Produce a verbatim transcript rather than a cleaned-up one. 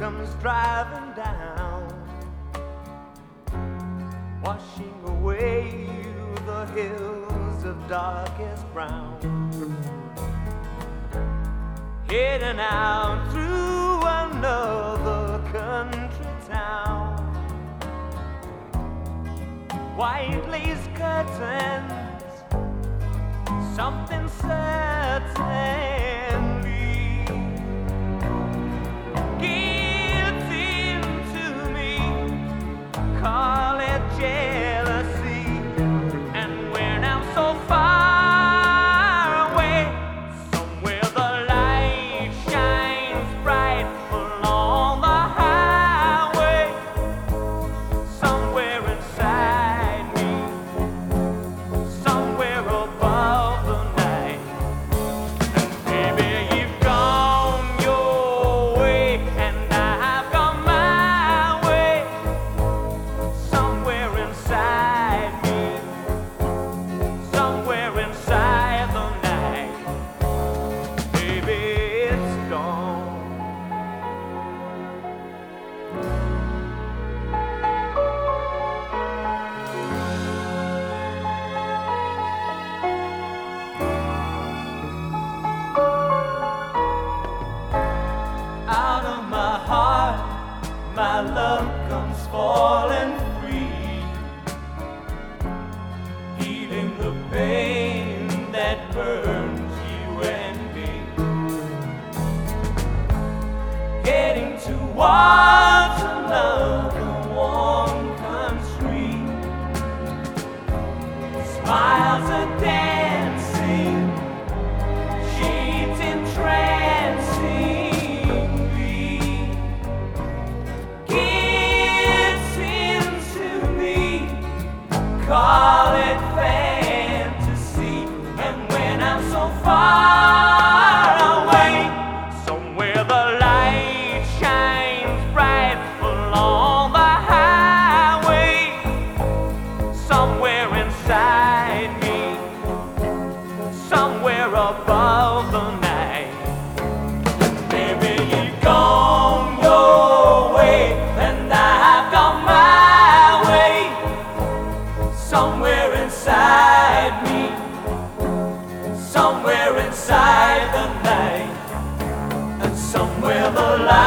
comes driving down, washing away the hills of darkest brown, heading out through another country town. White lace curtains, something certainly gets into me. Call it jealousy, and when I'm so far away, somewhere the light shines bright along the highway, somewhere inside me, somewhere above the night. And baby, you've gone your way, and I've gone my way, somewhere inside me, somewhere inside the night. Baby, it's gone. Out of my heart, my love comes falling free, healing the pain that burns you and me, heading towards another warm country. Smiles are dancing, sheets entrancing me, gets into me. Call it fantasy, and when I'm so far away, somewhere the light shines bright along the highway, somewhere inside me, somewhere above the night. Baby, you've gone your way, and I've gone my way, somewhere inside me, somewhere inside the night, and somewhere the light